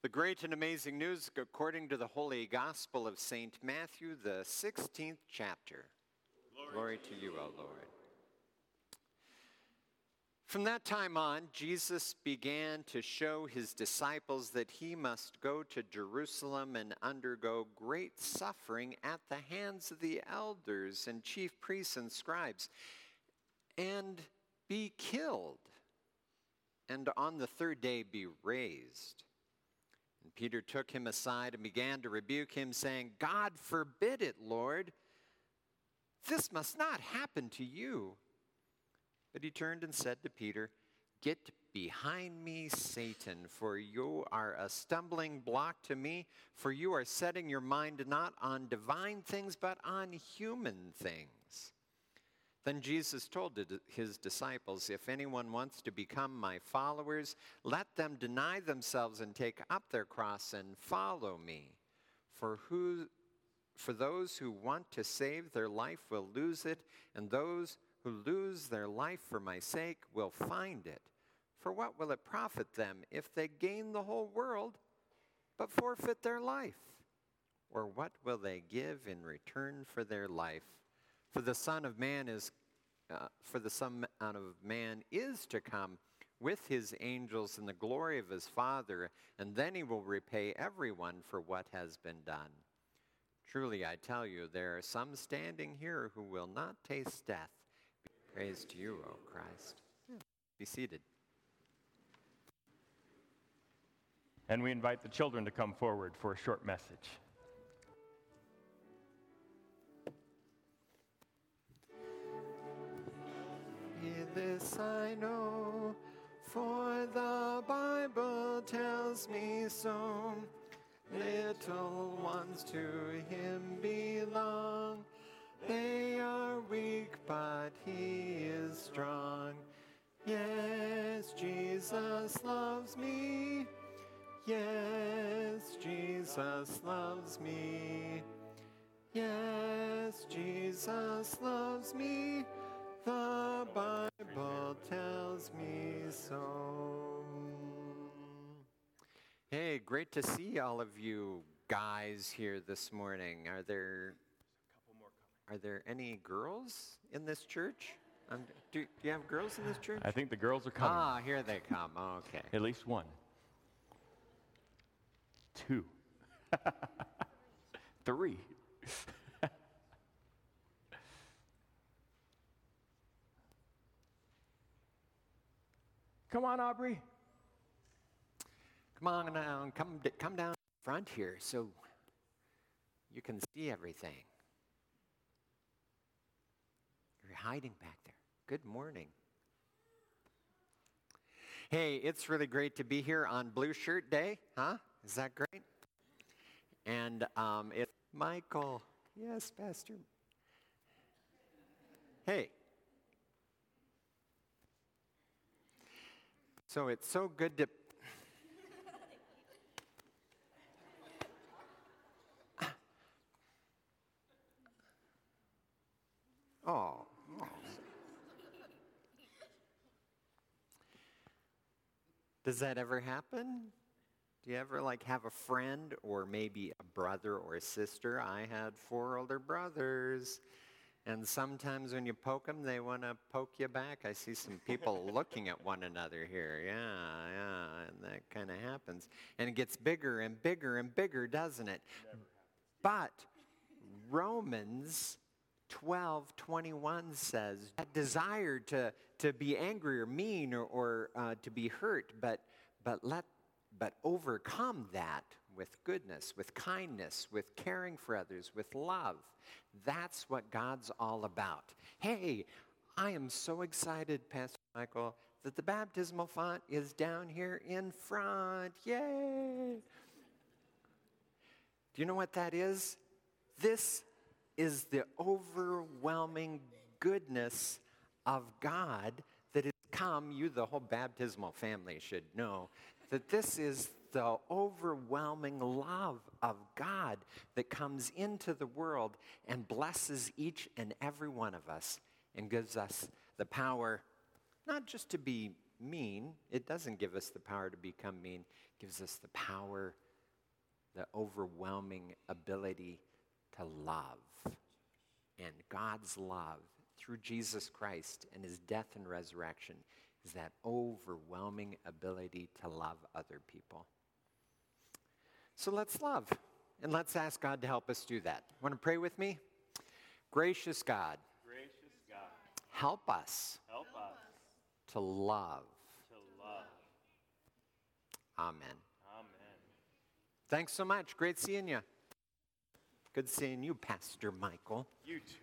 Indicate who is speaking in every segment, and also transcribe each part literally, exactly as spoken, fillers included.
Speaker 1: The great and amazing news according to the Holy Gospel of Saint Matthew, the sixteenth chapter. Glory, Glory to you, O Lord. From that time on, Jesus began to show his disciples that he must go to Jerusalem and undergo great suffering at the hands of the elders and chief priests and scribes, and be killed, and on the third day be raised. And Peter took him aside and began to rebuke him, saying, God forbid it, Lord. This must not happen to you. But he turned and said to Peter, Get behind me, Satan, for you are a stumbling block to me, for you are setting your mind not on divine things, but on human things. Then Jesus told his disciples, If anyone wants to become my followers, let them deny themselves and take up their cross and follow me. For who, for those who want to save their life will lose it, and those who lose their life for my sake will find it. For what will it profit them if they gain the whole world but forfeit their life? Or what will they give in return for their life? For the Son of Man is, uh, for the Son of Man is to come with his angels in the glory of his Father, and then he will repay everyone for what has been done. Truly, I tell you, there are some standing here who will not taste death. Praise to you, O Christ. Be seated.
Speaker 2: And we invite the children to come forward for a short message.
Speaker 1: This I know, for the Bible tells me so. Little ones to him belong. They are weak, but he is strong. Yes, Jesus loves me. Yes, Jesus loves me. Yes, Jesus loves me. The Bible tells me so. Hey, great to see all of you guys here this morning. Are there Are there any girls in this church? Um, do, do you have girls in this church?
Speaker 2: I think the girls are coming.
Speaker 1: Ah, here they come. Okay.
Speaker 2: At least one. Two. Three. Come on, Aubrey.
Speaker 1: Come on now. Come, come down front here so you can see everything. You're hiding back there. Good morning. Hey, it's really great to be here on Blue Shirt Day, huh? Is that great? And um, it's Michael. Yes, Pastor. Hey. So it's so good to... Oh. Does that ever happen? Do you ever like have a friend or maybe a brother or a sister? I had four older brothers, and sometimes when you poke them, they want to poke you back. I see some people looking at one another here. Yeah, yeah, and that kind of happens. And it gets bigger and bigger and bigger, doesn't it? But Romans twelve twenty-one says, that desire to, to be angry or mean or, or uh, to be hurt, but but let but overcome that with goodness, with kindness, with caring for others, with love. That's what God's all about. Hey, I am so excited, Pastor Michael, that the baptismal font is down here in front. Yay! Do you know what that is? This is the overwhelming goodness of God that has come. You, the whole baptismal family, should know that this is the overwhelming love of God that comes into the world and blesses each and every one of us and gives us the power not just to be mean. It doesn't give us the power to become mean. It gives us the power, the overwhelming ability to love. And God's love through Jesus Christ and his death and resurrection is that overwhelming ability to love other people. So let's love, and let's ask God to help us do that. Want to pray with me? Gracious God,
Speaker 2: Gracious God,
Speaker 1: help us
Speaker 2: help us
Speaker 1: to love.
Speaker 2: to love.
Speaker 1: Amen.
Speaker 2: Amen.
Speaker 1: Thanks so much. Great seeing you. Good seeing you, Pastor Michael.
Speaker 2: You too.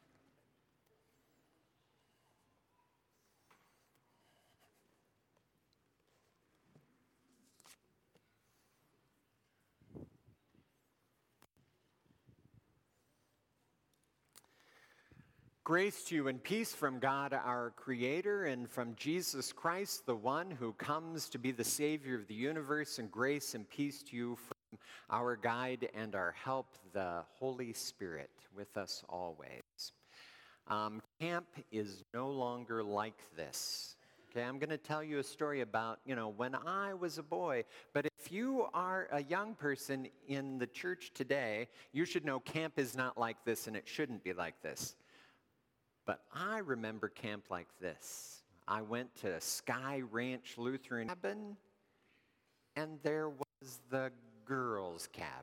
Speaker 1: Grace to you and peace from God our Creator and from Jesus Christ, the one who comes to be the Savior of the universe, and grace and peace to you from our guide and our help, the Holy Spirit, with us always. Um, camp is no longer like this. Okay, I'm going to tell you a story about, you know, when I was a boy. But if you are a young person in the church today, you should know camp is not like this, and it shouldn't be like this. But I remember camp like this. I went to Sky Ranch Lutheran cabin, and there was the girls' cabin.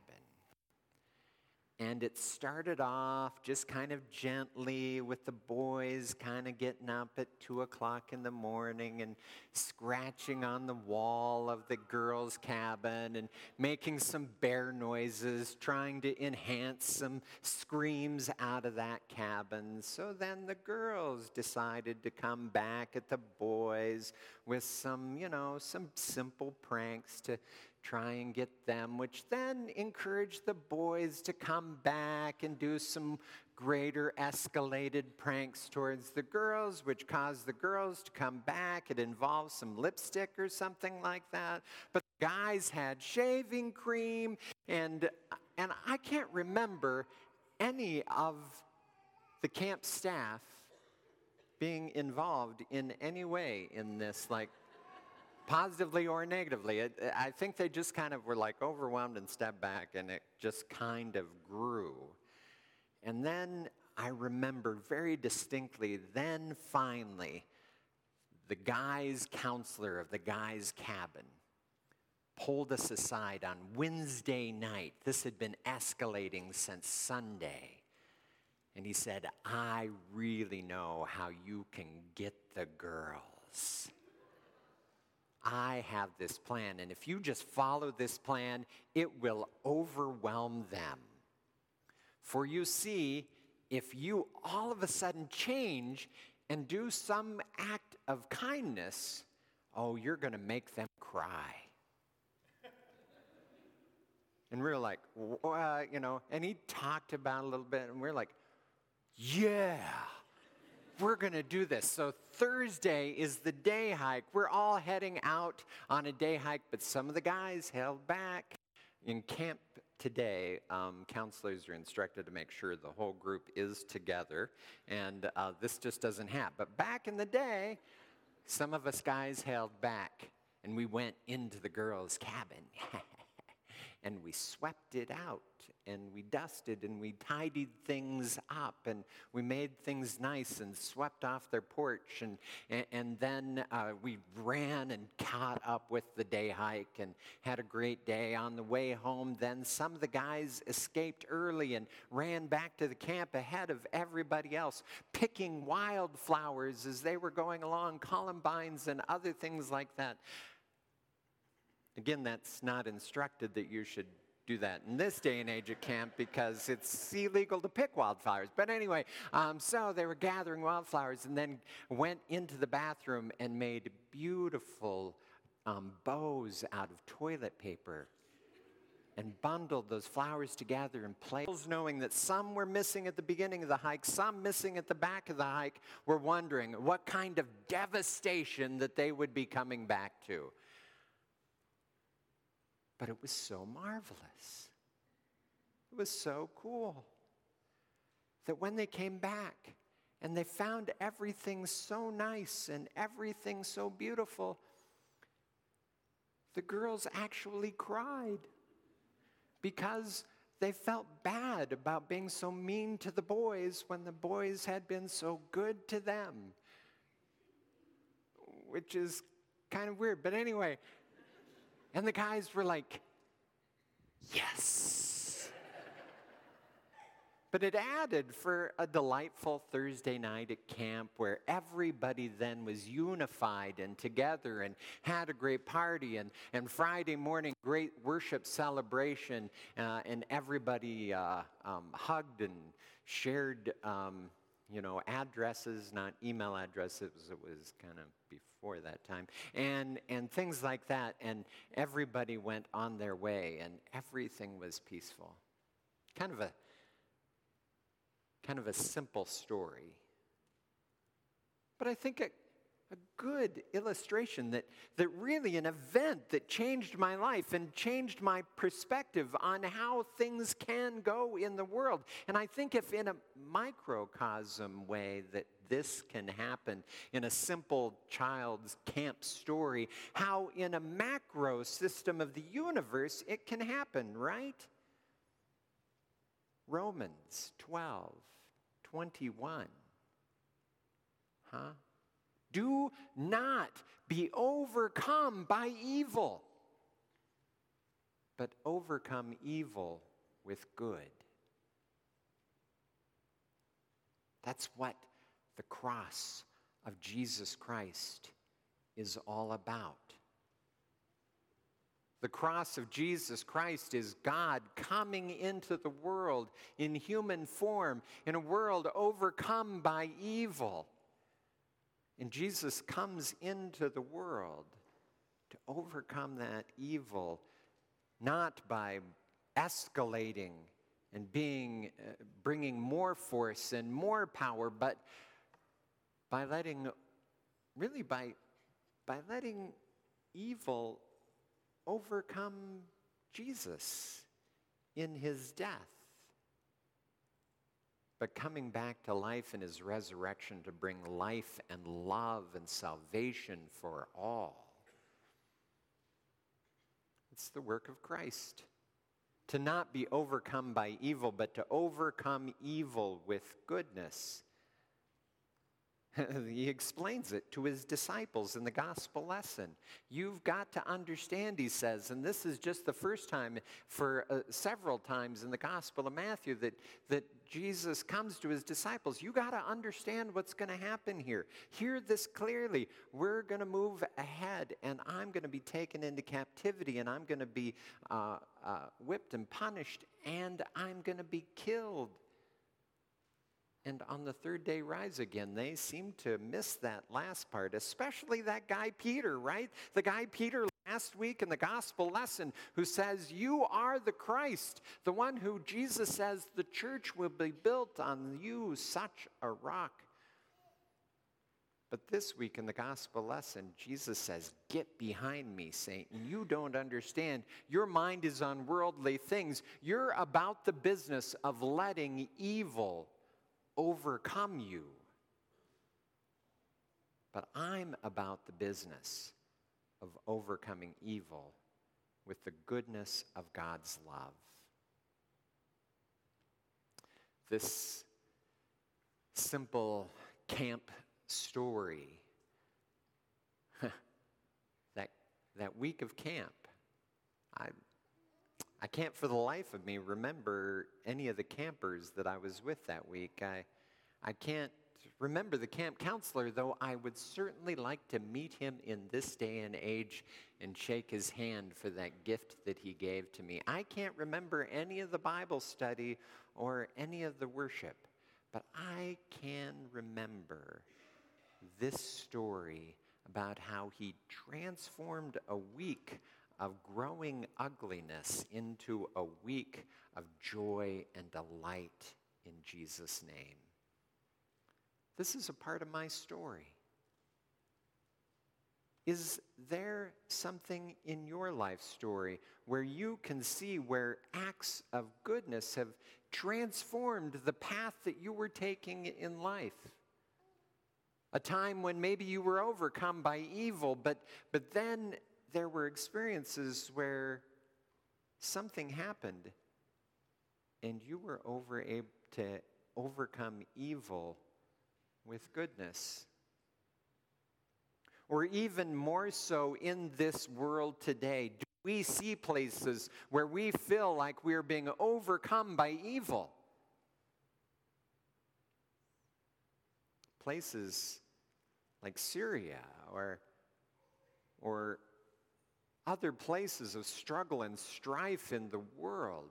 Speaker 1: And it started off just kind of gently with the boys kind of getting up at two o'clock in the morning and scratching on the wall of the girls' cabin and making some bear noises, trying to enhance some screams out of that cabin. So then the girls decided to come back at the boys with some, you know, some simple pranks to try and get them, which then encouraged the boys to come back and do some greater escalated pranks towards the girls, which caused the girls to come back. It involved some lipstick or something like that. But the guys had shaving cream, and, and I can't remember any of the camp staff being involved in any way in this, like, positively or negatively. It, I think they just kind of were like overwhelmed and stepped back, and it just kind of grew. And then I remember very distinctly, then finally, the guys' counselor of the guys' cabin pulled us aside on Wednesday night. This had been escalating since Sunday. And he said, I really know how you can get the girls. I have this plan, and if you just follow this plan, it will overwhelm them. For you see, if you all of a sudden change and do some act of kindness, oh, you're going to make them cry. And we were like, uh, you know, and he talked about it a little bit, and we we're like, yeah. We're going to do this. So Thursday is the day hike. We're all heading out on a day hike, but some of the guys held back. In camp today, um, counselors are instructed to make sure the whole group is together, and uh, this just doesn't happen. But back in the day, some of us guys held back, and we went into the girls' cabin, and we swept it out. And we dusted and we tidied things up and we made things nice and swept off their porch. And, and, and then uh, we ran and caught up with the day hike and had a great day. On the way home, then some of the guys escaped early and ran back to the camp ahead of everybody else, picking wildflowers as they were going along, columbines and other things like that. Again, that's not instructed that you should do that in this day and age at camp because it's illegal to pick wildflowers. But anyway, um, so they were gathering wildflowers and then went into the bathroom and made beautiful um, bows out of toilet paper and bundled those flowers together in places, knowing that some were missing at the beginning of the hike, some missing at the back of the hike, were wondering what kind of devastation that they would be coming back to. But it was so marvelous. It was so cool that when they came back and they found everything so nice and everything so beautiful, the girls actually cried because they felt bad about being so mean to the boys when the boys had been so good to them, which is kind of weird. But anyway, and the guys were like, yes. But it added for a delightful Thursday night at camp where everybody then was unified and together and had a great party, and, and Friday morning, great worship celebration, uh, and everybody uh, um, hugged and shared, um, you know, addresses, not email addresses. It was kind of before that time, and, and things like that, and everybody went on their way, and everything was peaceful. Kind of a Kind of a simple story. But I think a, a good illustration that, that really an event that changed my life and changed my perspective on how things can go in the world. And I think if in a microcosm way that this can happen in a simple child's camp story, how in a macro system of the universe it can happen, right? Romans twelve twenty-one. Huh? Do not be overcome by evil, but overcome evil with good. That's what the cross of Jesus Christ is all about. The cross of Jesus Christ is God coming into the world in human form, in a world overcome by evil. And Jesus comes into the world to overcome that evil, not by escalating and being, uh, bringing more force and more power, but by letting, really by, by letting evil overcome Jesus in his death, but coming back to life in his resurrection to bring life and love and salvation for all. It's the work of Christ. To not be overcome by evil, but to overcome evil with goodness. He explains it to his disciples in the gospel lesson. You've got to understand, he says, and this is just the first time for uh, several times in the Gospel of Matthew that, that Jesus comes to his disciples. You got to understand what's going to happen here. Hear this clearly. We're going to move ahead, and I'm going to be taken into captivity, and I'm going to be uh, uh, whipped and punished, and I'm going to be killed. And on the third day rise again. They seem to miss that last part, especially that guy Peter, right? The guy Peter last week in the gospel lesson who says, you are the Christ, the one who Jesus says the church will be built on you, such a rock. But this week in the gospel lesson, Jesus says, get behind me, Satan. You don't understand. Your mind is on worldly things. You're about the business of letting evil overcome you. But I'm about the business of overcoming evil with the goodness of God's love. This simple camp story, that, that week of camp, I I can't for the life of me remember any of the campers that I was with that week. I, I can't remember the camp counselor, though I would certainly like to meet him in this day and age and shake his hand for that gift that he gave to me. I can't remember any of the Bible study or any of the worship, but I can remember this story about how he transformed a week of growing ugliness into a week of joy and delight in Jesus' name. This is a part of my story. Is there something in your life story where you can see where acts of goodness have transformed the path that you were taking in life? A time when maybe you were overcome by evil, but, but then there were experiences where something happened and you were over able to overcome evil with goodness. Or even more so in this world today, do we see places where we feel like we're being overcome by evil? Places like Syria or, or other places of struggle and strife in the world.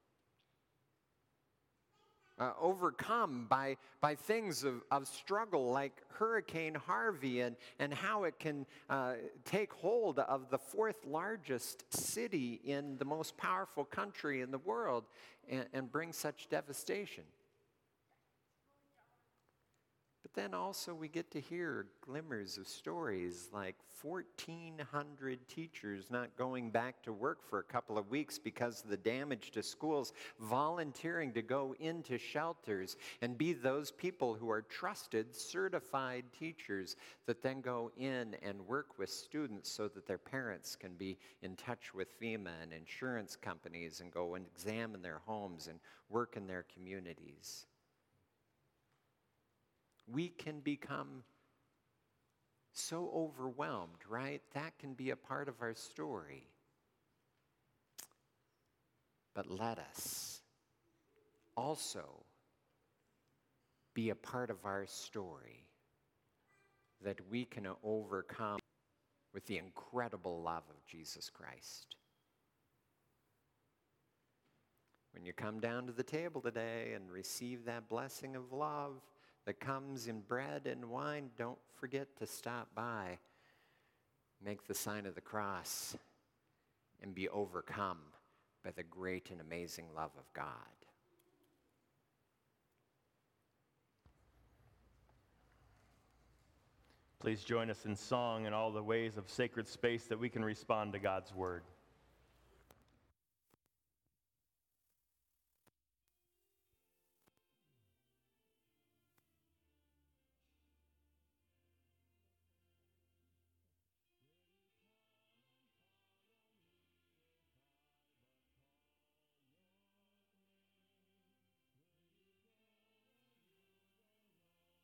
Speaker 1: Uh, overcome by, by things of, of struggle like Hurricane Harvey and, and how it can uh, take hold of the fourth largest city in the most powerful country in the world and, and bring such devastation. But then also we get to hear glimmers of stories like fourteen hundred teachers not going back to work for a couple of weeks because of the damage to schools, volunteering to go into shelters and be those people who are trusted, certified teachers that then go in and work with students so that their parents can be in touch with FEMA and insurance companies and go and examine their homes and work in their communities. We can become so overwhelmed, right? That can be a part of our story. But let us also be a part of our story that we can overcome with the incredible love of Jesus Christ. When you come down to the table today and receive that blessing of love that comes in bread and wine, don't forget to stop by, make the sign of the cross, and be overcome by the great and amazing love of God.
Speaker 2: Please join us in song and all the ways of sacred space that we can respond to God's word.